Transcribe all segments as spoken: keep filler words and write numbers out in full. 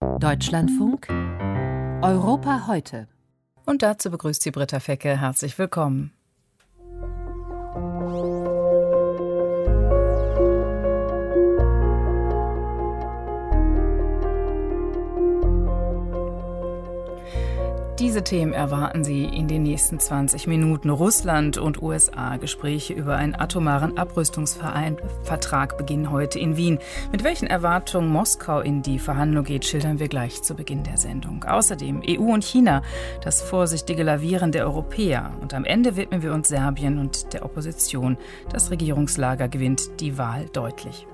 Deutschlandfunk Europa heute. Und dazu begrüßt sie Britta Fecke. Herzlich willkommen. Diese Themen erwarten Sie in den nächsten zwanzig Minuten. Russland und U S A. Gespräche über einen atomaren Abrüstungsvertrag beginnen heute in Wien. Mit welchen Erwartungen Moskau in die Verhandlung geht, schildern wir gleich zu Beginn der Sendung. Außerdem E U und China, das vorsichtige Lavieren der Europäer. Und am Ende widmen wir uns Serbien und der Opposition. Das Regierungslager gewinnt die Wahl deutlich.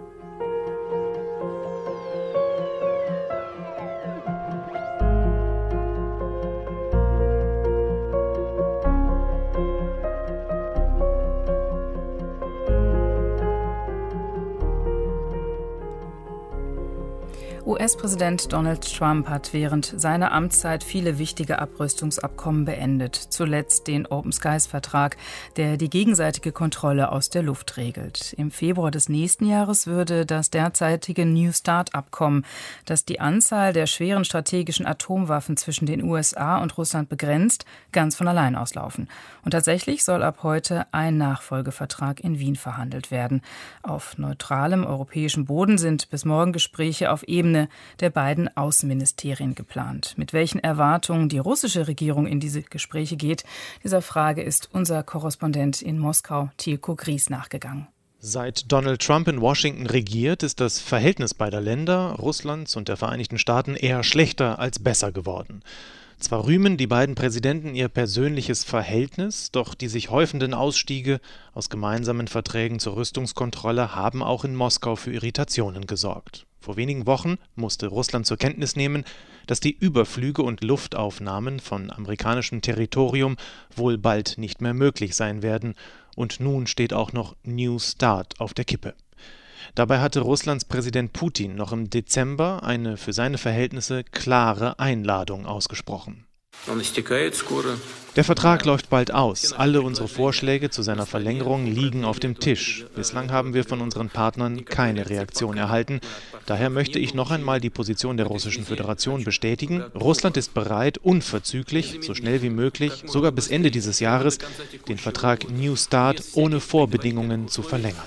U S-Präsident Donald Trump hat während seiner Amtszeit viele wichtige Abrüstungsabkommen beendet. Zuletzt den Open Skies-Vertrag, der die gegenseitige Kontrolle aus der Luft regelt. Im Februar des nächsten Jahres würde das derzeitige New Start-Abkommen, das die Anzahl der schweren strategischen Atomwaffen zwischen den U S A und Russland begrenzt, ganz von allein auslaufen. Und tatsächlich soll ab heute ein Nachfolgevertrag in Wien verhandelt werden. Auf neutralem europäischem Boden sind bis morgen Gespräche auf Ebene der beiden Außenministerien geplant. Mit welchen Erwartungen die russische Regierung in diese Gespräche geht, dieser Frage ist unser Korrespondent in Moskau, Tilko Gries, nachgegangen. Seit Donald Trump in Washington regiert, ist das Verhältnis beider Länder, Russlands und der Vereinigten Staaten, eher schlechter als besser geworden. Zwar rühmen die beiden Präsidenten ihr persönliches Verhältnis, doch die sich häufenden Ausstiege aus gemeinsamen Verträgen zur Rüstungskontrolle haben auch in Moskau für Irritationen gesorgt. Vor wenigen Wochen musste Russland zur Kenntnis nehmen, dass die Überflüge und Luftaufnahmen von amerikanischem Territorium wohl bald nicht mehr möglich sein werden. Und nun steht auch noch New Start auf der Kippe. Dabei hatte Russlands Präsident Putin noch im Dezember eine für seine Verhältnisse klare Einladung ausgesprochen. Der Vertrag läuft bald aus. Alle unsere Vorschläge zu seiner Verlängerung liegen auf dem Tisch. Bislang haben wir von unseren Partnern keine Reaktion erhalten. Daher möchte ich noch einmal die Position der Russischen Föderation bestätigen. Russland ist bereit, unverzüglich, so schnell wie möglich, sogar bis Ende dieses Jahres, den Vertrag New Start ohne Vorbedingungen zu verlängern.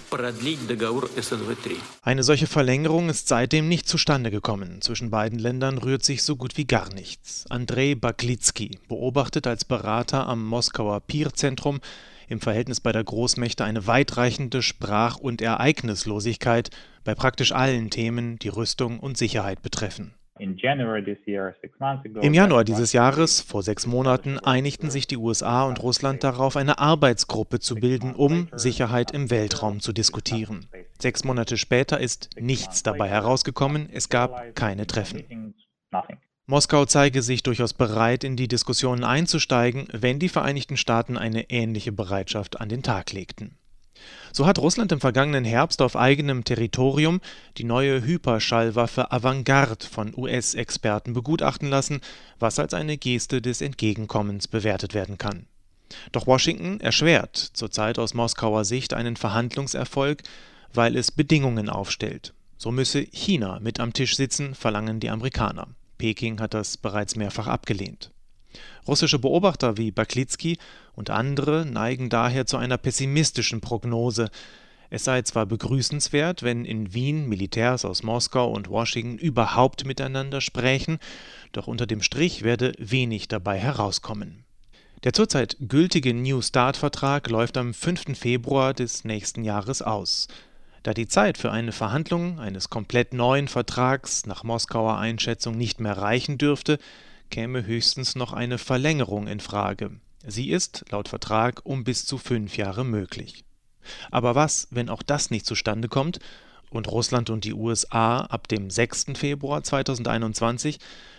Eine solche Verlängerung ist seitdem nicht zustande gekommen. Zwischen beiden Ländern rührt sich so gut wie gar nichts. Andrei Baklitsky beobachtet als Berater am Moskauer Pir-Zentrum im Verhältnis beider Großmächte eine weitreichende Sprach- und Ereignislosigkeit bei praktisch allen Themen, die Rüstung und Sicherheit betreffen. Im Januar dieses Jahres, vor sechs Monaten, einigten sich die U S A und Russland darauf, eine Arbeitsgruppe zu bilden, um Sicherheit im Weltraum zu diskutieren. Sechs Monate später ist nichts dabei herausgekommen, es gab keine Treffen. Moskau zeige sich durchaus bereit, in die Diskussionen einzusteigen, wenn die Vereinigten Staaten eine ähnliche Bereitschaft an den Tag legten. So hat Russland im vergangenen Herbst auf eigenem Territorium die neue Hyperschallwaffe Avangard von U S-Experten begutachten lassen, was als eine Geste des Entgegenkommens bewertet werden kann. Doch Washington erschwert zurzeit aus Moskauer Sicht einen Verhandlungserfolg, weil es Bedingungen aufstellt. So müsse China mit am Tisch sitzen, verlangen die Amerikaner. Peking hat das bereits mehrfach abgelehnt. Russische Beobachter wie Baklitsky und andere neigen daher zu einer pessimistischen Prognose. Es sei zwar begrüßenswert, wenn in Wien Militärs aus Moskau und Washington überhaupt miteinander sprächen, doch unter dem Strich werde wenig dabei herauskommen. Der zurzeit gültige New Start-Vertrag läuft am fünften Februar des nächsten Jahres aus. Da die Zeit für eine Verhandlung eines komplett neuen Vertrags nach Moskauer Einschätzung nicht mehr reichen dürfte, käme höchstens noch eine Verlängerung in Frage. Sie ist, laut Vertrag, um bis zu fünf Jahre möglich. Aber was, wenn auch das nicht zustande kommt und Russland und die U S A ab dem sechsten Februar zweitausendeinundzwanzig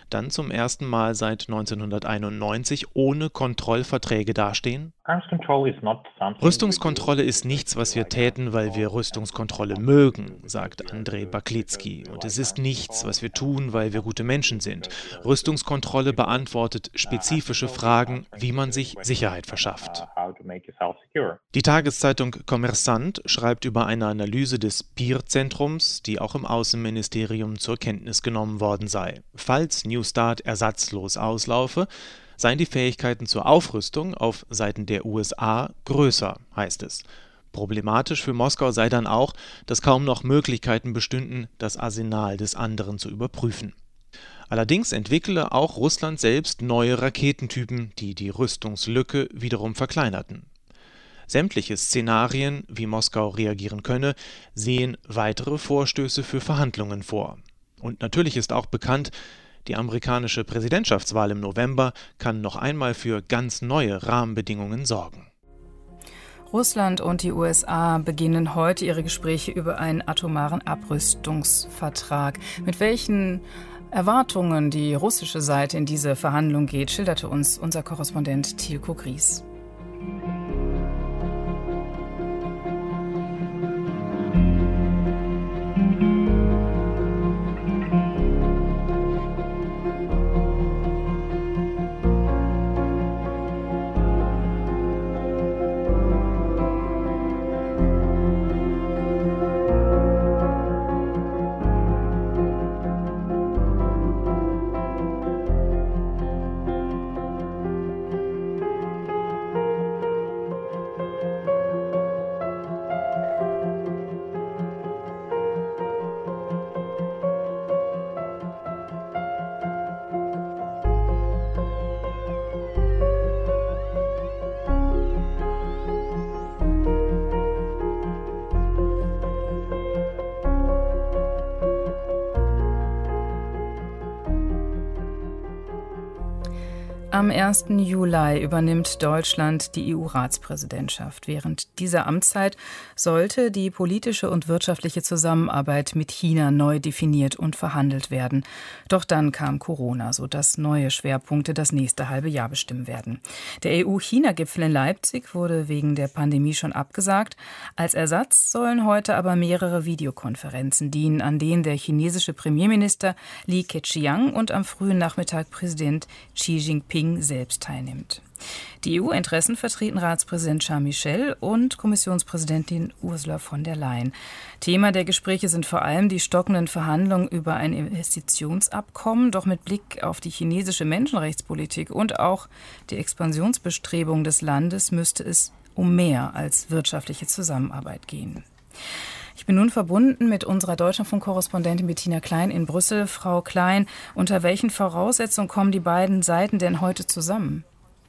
dann zum ersten Mal seit neunzehnhunderteinundneunzig ohne Kontrollverträge dastehen? Rüstungskontrolle ist nichts, was wir täten, weil wir Rüstungskontrolle mögen, sagt Andrei Baklitsky. Und es ist nichts, was wir tun, weil wir gute Menschen sind. Rüstungskontrolle beantwortet spezifische Fragen, wie man sich Sicherheit verschafft. Die Tageszeitung Kommersant schreibt über eine Analyse des P I R-Zentrums, die auch im Außenministerium zur Kenntnis genommen worden sei. Falls New Start ersatzlos auslaufe, seien die Fähigkeiten zur Aufrüstung auf Seiten der U S A größer, heißt es. Problematisch für Moskau sei dann auch, dass kaum noch Möglichkeiten bestünden, das Arsenal des anderen zu überprüfen. Allerdings entwickle auch Russland selbst neue Raketentypen, die die Rüstungslücke wiederum verkleinerten. Sämtliche Szenarien, wie Moskau reagieren könne, sehen weitere Vorstöße für Verhandlungen vor. Und natürlich ist auch bekannt, die amerikanische Präsidentschaftswahl im November kann noch einmal für ganz neue Rahmenbedingungen sorgen. Russland und die U S A beginnen heute ihre Gespräche über einen atomaren Abrüstungsvertrag. Mit welchen Erwartungen die russische Seite in diese Verhandlung geht, schilderte uns unser Korrespondent Tilko Gries. Am ersten Juli übernimmt Deutschland die E U-Ratspräsidentschaft. Während dieser Amtszeit sollte die politische und wirtschaftliche Zusammenarbeit mit China neu definiert und verhandelt werden. Doch dann kam Corona, sodass neue Schwerpunkte das nächste halbe Jahr bestimmen werden. Der E U-China-Gipfel in Leipzig wurde wegen der Pandemie schon abgesagt. Als Ersatz sollen heute aber mehrere Videokonferenzen dienen, an denen der chinesische Premierminister Li Keqiang und am frühen Nachmittag Präsident Xi Jinping selbst teilnimmt. Die E U-Interessen vertreten Ratspräsident Charles Michel und Kommissionspräsidentin Ursula von der Leyen. Thema der Gespräche sind vor allem die stockenden Verhandlungen über ein Investitionsabkommen. Doch mit Blick auf die chinesische Menschenrechtspolitik und auch die Expansionsbestrebungen des Landes müsste es um mehr als wirtschaftliche Zusammenarbeit gehen. Ich bin nun verbunden mit unserer Deutschlandfunk-Korrespondentin Bettina Klein in Brüssel. Frau Klein, unter welchen Voraussetzungen kommen die beiden Seiten denn heute zusammen?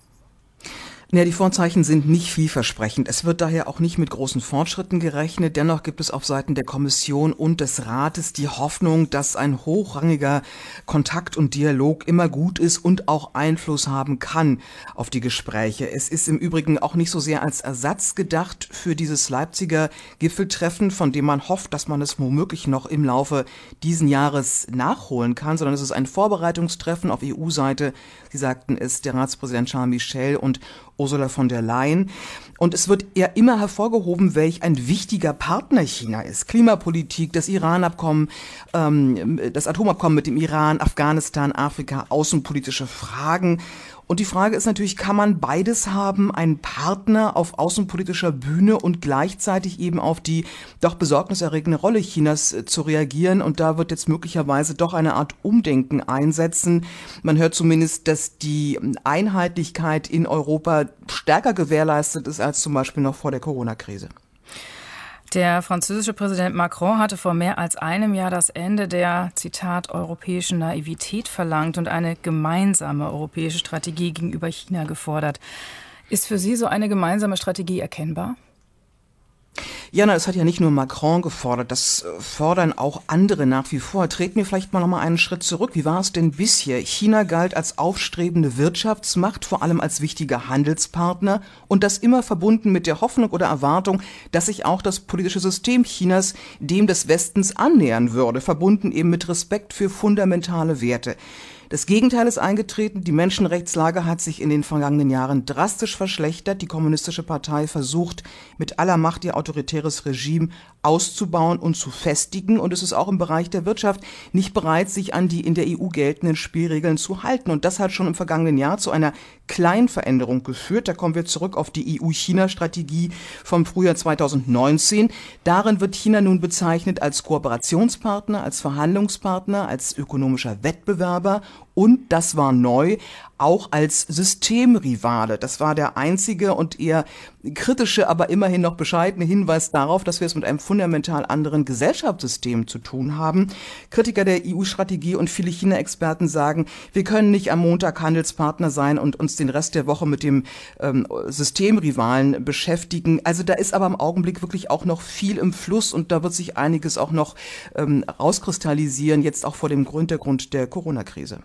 Ja, die Vorzeichen sind nicht vielversprechend. Es wird daher auch nicht mit großen Fortschritten gerechnet. Dennoch gibt es auf Seiten der Kommission und des Rates die Hoffnung, dass ein hochrangiger Kontakt und Dialog immer gut ist und auch Einfluss haben kann auf die Gespräche. Es ist im Übrigen auch nicht so sehr als Ersatz gedacht für dieses Leipziger Gipfeltreffen, von dem man hofft, dass man es womöglich noch im Laufe diesen Jahres nachholen kann, sondern es ist ein Vorbereitungstreffen auf E U-Seite. Sie sagten es, der Ratspräsident Charles Michel und Ursula von der Leyen. Und es wird ja immer hervorgehoben, welch ein wichtiger Partner China ist. Klimapolitik, das Iran-Abkommen, ähm, das Atomabkommen mit dem Iran, Afghanistan, Afrika, außenpolitische Fragen. Und die Frage ist natürlich, kann man beides haben, einen Partner auf außenpolitischer Bühne und gleichzeitig eben auf die doch besorgniserregende Rolle Chinas äh, zu reagieren? Und da wird jetzt möglicherweise doch eine Art Umdenken einsetzen. Man hört zumindest, dass die Einheitlichkeit in Europa stärker gewährleistet ist als zum Beispiel noch vor der Corona-Krise. Der französische Präsident Macron hatte vor mehr als einem Jahr das Ende der, Zitat, europäischen Naivität verlangt und eine gemeinsame europäische Strategie gegenüber China gefordert. Ist für Sie so eine gemeinsame Strategie erkennbar? Jana, es hat ja nicht nur Macron gefordert, das fordern auch andere nach wie vor. Treten wir vielleicht mal noch mal einen Schritt zurück. Wie war es denn bisher? China galt als aufstrebende Wirtschaftsmacht, vor allem als wichtiger Handelspartner und das immer verbunden mit der Hoffnung oder Erwartung, dass sich auch das politische System Chinas dem des Westens annähern würde, verbunden eben mit Respekt für fundamentale Werte. Das Gegenteil ist eingetreten. Die Menschenrechtslage hat sich in den vergangenen Jahren drastisch verschlechtert. Die Kommunistische Partei versucht mit aller Macht ihr autoritäres Regime auszubauen und zu festigen. Und es ist auch im Bereich der Wirtschaft nicht bereit, sich an die in der E U geltenden Spielregeln zu halten. Und das hat schon im vergangenen Jahr zu einer kleinen Veränderung geführt. Da kommen wir zurück auf die E U-China-Strategie vom Frühjahr zweitausendneunzehn. Darin wird China nun bezeichnet als Kooperationspartner, als Verhandlungspartner, als ökonomischer Wettbewerber und, das war neu, auch als Systemrivale. Das war der einzige und eher kritische, aber immerhin noch bescheidene Hinweis darauf, dass wir es mit einem fundamental anderen Gesellschaftssystem zu tun haben. Kritiker der E U-Strategie und viele China-Experten sagen, wir können nicht am Montag Handelspartner sein und uns den Rest der Woche mit dem ähm, Systemrivalen beschäftigen. Also da ist aber im Augenblick wirklich auch noch viel im Fluss und da wird sich einiges auch noch ähm, rauskristallisieren, jetzt auch vor dem Hintergrund der Corona-Krise.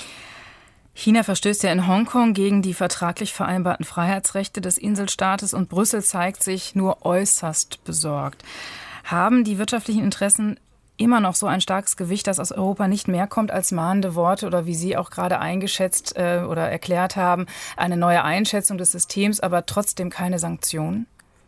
China verstößt ja in Hongkong gegen die vertraglich vereinbarten Freiheitsrechte des Inselstaates und Brüssel zeigt sich nur äußerst besorgt. Haben die wirtschaftlichen Interessen immer noch so ein starkes Gewicht, dass aus Europa nicht mehr kommt als mahnende Worte oder wie Sie auch gerade eingeschätzt äh, oder erklärt haben, eine neue Einschätzung des Systems, aber trotzdem keine Sanktionen?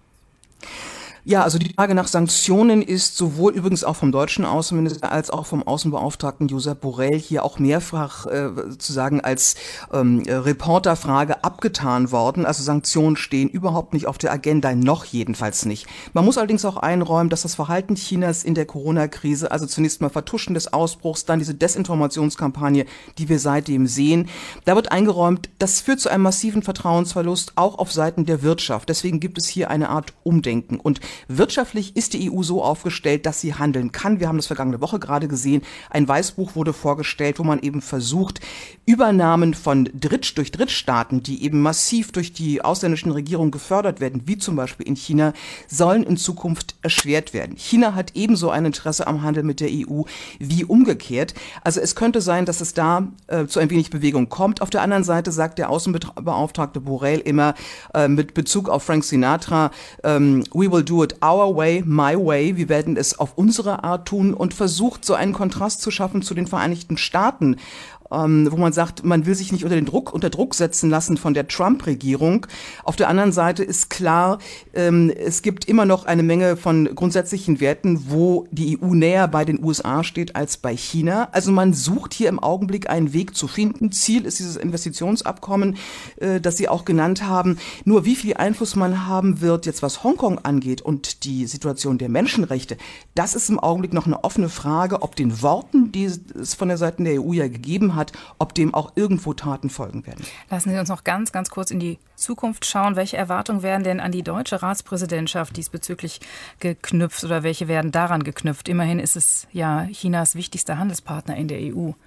Ja, also die Frage nach Sanktionen ist sowohl übrigens auch vom deutschen Außenminister als auch vom Außenbeauftragten Josep Borrell hier auch mehrfach äh, sozusagen als ähm, Reporterfrage abgetan worden. Also Sanktionen stehen überhaupt nicht auf der Agenda, noch jedenfalls nicht. Man muss allerdings auch einräumen, dass das Verhalten Chinas in der Corona-Krise, also zunächst mal Vertuschen des Ausbruchs, dann diese Desinformationskampagne, die wir seitdem sehen, da wird eingeräumt, das führt zu einem massiven Vertrauensverlust auch auf Seiten der Wirtschaft. Deswegen gibt es hier eine Art Umdenken und wirtschaftlich ist die E U so aufgestellt, dass sie handeln kann. Wir haben das vergangene Woche gerade gesehen. Ein Weißbuch wurde vorgestellt, wo man eben versucht, Übernahmen von Dritt durch Drittstaaten, die eben massiv durch die ausländischen Regierungen gefördert werden, wie zum Beispiel in China, sollen in Zukunft erschwert werden. China hat ebenso ein Interesse am Handel mit der E U wie umgekehrt. Also es könnte sein, dass es da äh, zu ein wenig Bewegung kommt. Auf der anderen Seite sagt der Außenbeauftragte Borrell immer äh, mit Bezug auf Frank Sinatra, ähm, we will do it our way, my way. Wir werden es auf unsere Art tun und versucht, so einen Kontrast zu schaffen zu den Vereinigten Staaten, ähm, wo man sagt, man will sich nicht unter den Druck, unter Druck setzen lassen von der Trump-Regierung. Auf der anderen Seite ist klar, ähm, es gibt immer noch eine Menge von grundsätzlichen Werten, wo die E U näher bei den U S A steht als bei China. Also man sucht hier im Augenblick einen Weg zu finden. Ziel ist dieses Investitionsabkommen, äh, das Sie auch genannt haben. Nur wie viel Einfluss man haben wird, jetzt was Hongkong angeht und die Situation der Menschenrechte, das ist im Augenblick noch eine offene Frage, ob den Worten, die es von der Seite der E U ja gegeben hat, ob dem auch irgendwo Taten folgen werden. Lassen Sie uns noch ganz, ganz kurz in die Zukunft schauen. Welche Erwartungen werden denn an die deutsche Ratspräsidentschaft diesbezüglich geknüpft oder welche werden daran geknüpft? Immerhin ist es ja Chinas wichtigster Handelspartner in der E U.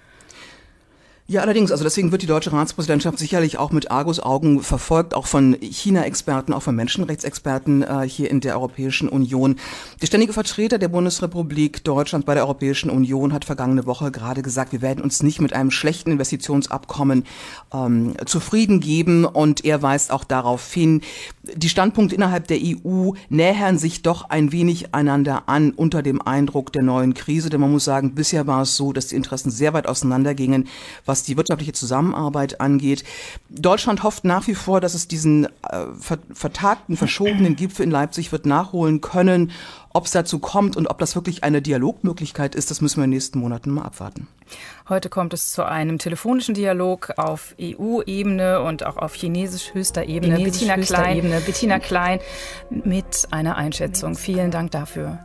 Ja, allerdings, also deswegen wird die deutsche Ratspräsidentschaft sicherlich auch mit Argusaugen verfolgt, auch von China-Experten, auch von Menschenrechtsexperten äh, hier in der Europäischen Union. Der ständige Vertreter der Bundesrepublik Deutschland bei der Europäischen Union hat vergangene Woche gerade gesagt, wir werden uns nicht mit einem schlechten Investitionsabkommen ähm, zufrieden geben und er weist auch darauf hin, die Standpunkte innerhalb der E U nähern sich doch ein wenig einander an unter dem Eindruck der neuen Krise, denn man muss sagen, bisher war es so, dass die Interessen sehr weit auseinandergingen, was die wirtschaftliche Zusammenarbeit angeht. Deutschland hofft nach wie vor, dass es diesen äh, ver- vertagten, verschobenen Gipfel in Leipzig wird nachholen können. Ob es dazu kommt und ob das wirklich eine Dialogmöglichkeit ist, das müssen wir in den nächsten Monaten mal abwarten. Heute kommt es zu einem telefonischen Dialog auf E U-Ebene und auch auf chinesisch höchster Ebene. Chinesisch Bettina höchster Klein, Ebene. Bettina Klein mit einer Einschätzung. Vielen Dank dafür.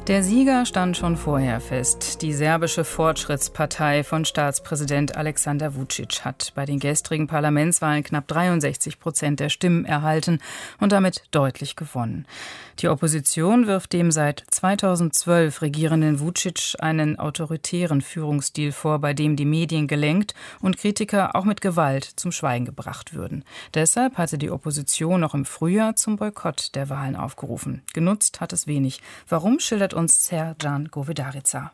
Der Sieger stand schon vorher fest. Die serbische Fortschrittspartei von Staatspräsident Aleksandar Vučić hat bei den gestrigen Parlamentswahlen knapp dreiundsechzig Prozent der Stimmen erhalten und damit deutlich gewonnen. Die Opposition wirft dem seit zweitausendzwölf regierenden Vučić einen autoritären Führungsstil vor, bei dem die Medien gelenkt und Kritiker auch mit Gewalt zum Schweigen gebracht würden. Deshalb hatte die Opposition noch im Frühjahr zum Boykott der Wahlen aufgerufen. Genutzt hat es wenig. Warum, schildert uns Srdjan Govedarica.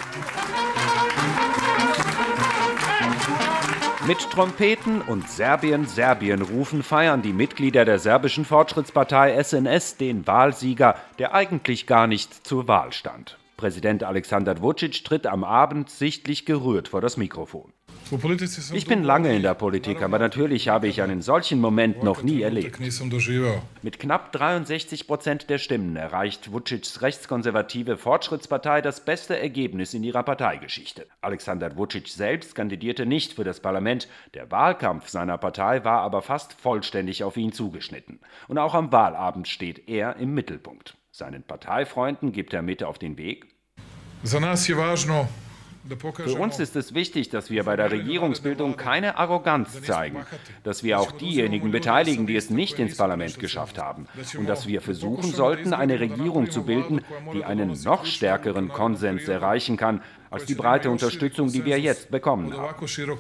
Mit Trompeten und Serbien, Serbien rufen feiern die Mitglieder der serbischen Fortschrittspartei S N S den Wahlsieger, der eigentlich gar nicht zur Wahl stand. Präsident Aleksandar Vučić tritt am Abend sichtlich gerührt vor das Mikrofon. Ich bin lange in der Politik, aber natürlich habe ich einen solchen Moment noch nie erlebt. Mit knapp dreiundsechzig Prozent der Stimmen erreicht Vučićs rechtskonservative Fortschrittspartei das beste Ergebnis in ihrer Parteigeschichte. Aleksandar Vučić selbst kandidierte nicht für das Parlament. Der Wahlkampf seiner Partei war aber fast vollständig auf ihn zugeschnitten. Und auch am Wahlabend steht er im Mittelpunkt. Seinen Parteifreunden gibt er mit auf den Weg. Für uns ist es wichtig, dass wir bei der Regierungsbildung keine Arroganz zeigen, dass wir auch diejenigen beteiligen, die es nicht ins Parlament geschafft haben, und dass wir versuchen sollten, eine Regierung zu bilden, die einen noch stärkeren Konsens erreichen kann, als die breite Unterstützung, die wir jetzt bekommen haben.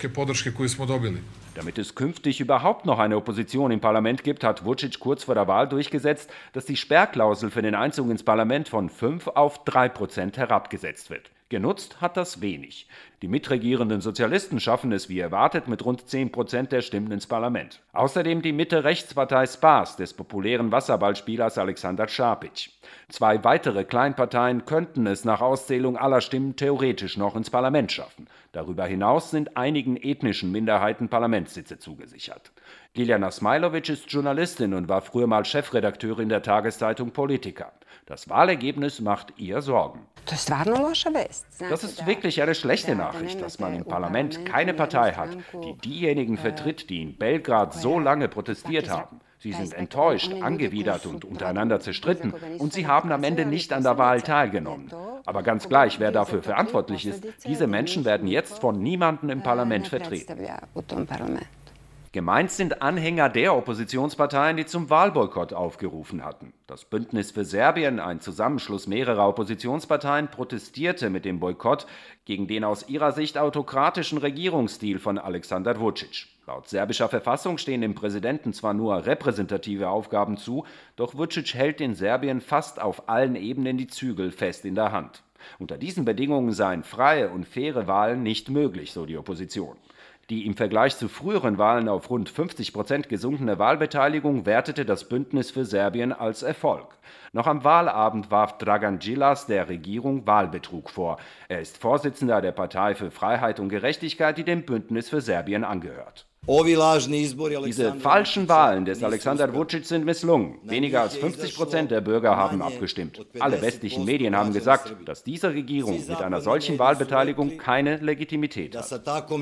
Damit es künftig überhaupt noch eine Opposition im Parlament gibt, hat Vučić kurz vor der Wahl durchgesetzt, dass die Sperrklausel für den Einzug ins Parlament von fünf auf drei Prozent herabgesetzt wird. Genutzt hat das wenig. Die mitregierenden Sozialisten schaffen es wie erwartet mit rund zehn Prozent der Stimmen ins Parlament. Außerdem die Mitte-Rechtspartei Spas des populären Wasserballspielers Aleksandar Šapić. Zwei weitere Kleinparteien könnten es nach Auszählung aller Stimmen theoretisch noch ins Parlament schaffen. Darüber hinaus sind einigen ethnischen Minderheiten Parlamentssitze zugesichert. Ljiljana Smajlović ist Journalistin und war früher mal Chefredakteurin der Tageszeitung Politika. Das Wahlergebnis macht ihr Sorgen. Das ist wirklich eine schlechte Nachricht, dass man im Parlament keine Partei hat, die diejenigen vertritt, die in Belgrad so lange protestiert haben. Sie sind enttäuscht, angewidert und untereinander zerstritten, und sie haben am Ende nicht an der Wahl teilgenommen. Aber ganz gleich, wer dafür verantwortlich ist, diese Menschen werden jetzt von niemandem im Parlament vertreten. Gemeint sind Anhänger der Oppositionsparteien, die zum Wahlboykott aufgerufen hatten. Das Bündnis für Serbien, ein Zusammenschluss mehrerer Oppositionsparteien, protestierte mit dem Boykott gegen den aus ihrer Sicht autokratischen Regierungsstil von Aleksandar Vučić. Laut serbischer Verfassung stehen dem Präsidenten zwar nur repräsentative Aufgaben zu, doch Vučić hält in Serbien fast auf allen Ebenen die Zügel fest in der Hand. Unter diesen Bedingungen seien freie und faire Wahlen nicht möglich, so die Opposition. Die im Vergleich zu früheren Wahlen auf rund fünfzig Prozent gesunkene Wahlbeteiligung wertete das Bündnis für Serbien als Erfolg. Noch am Wahlabend warf Dragan Đilas der Regierung Wahlbetrug vor. Er ist Vorsitzender der Partei für Freiheit und Gerechtigkeit, die dem Bündnis für Serbien angehört. Diese falschen Wahlen des Aleksandar Vučić sind misslungen. Weniger als fünfzig Prozent der Bürger haben abgestimmt. Alle westlichen Medien haben gesagt, dass diese Regierung mit einer solchen Wahlbeteiligung keine Legitimität hat.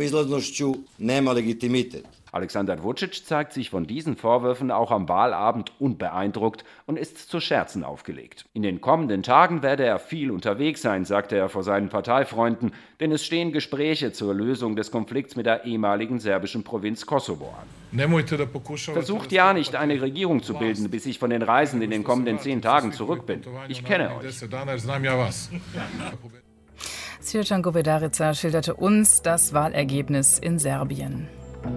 Aleksandar Vučić zeigt sich von diesen Vorwürfen auch am Wahlabend unbeeindruckt und ist zu Scherzen aufgelegt. In den kommenden Tagen werde er viel unterwegs sein, sagte er vor seinen Parteifreunden, denn es stehen Gespräche zur Lösung des Konflikts mit der ehemaligen serbischen Provinz Kosovo an. Versucht ja nicht, eine Regierung zu bilden, bis ich von den Reisen in den kommenden zehn Tagen zurück bin. Ich kenne euch. Srdjan Govedarica schilderte uns das Wahlergebnis in Serbien.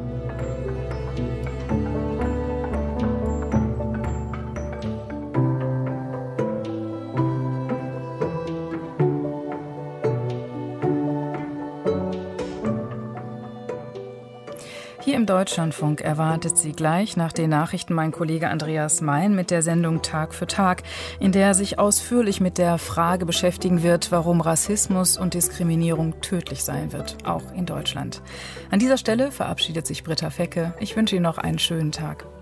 Hier im Deutschlandfunk erwartet Sie gleich nach den Nachrichten mein Kollege Andreas Mein mit der Sendung Tag für Tag, in der er sich ausführlich mit der Frage beschäftigen wird, warum Rassismus und Diskriminierung tödlich sein wird, auch in Deutschland. An dieser Stelle verabschiedet sich Britta Fecke. Ich wünsche Ihnen noch einen schönen Tag.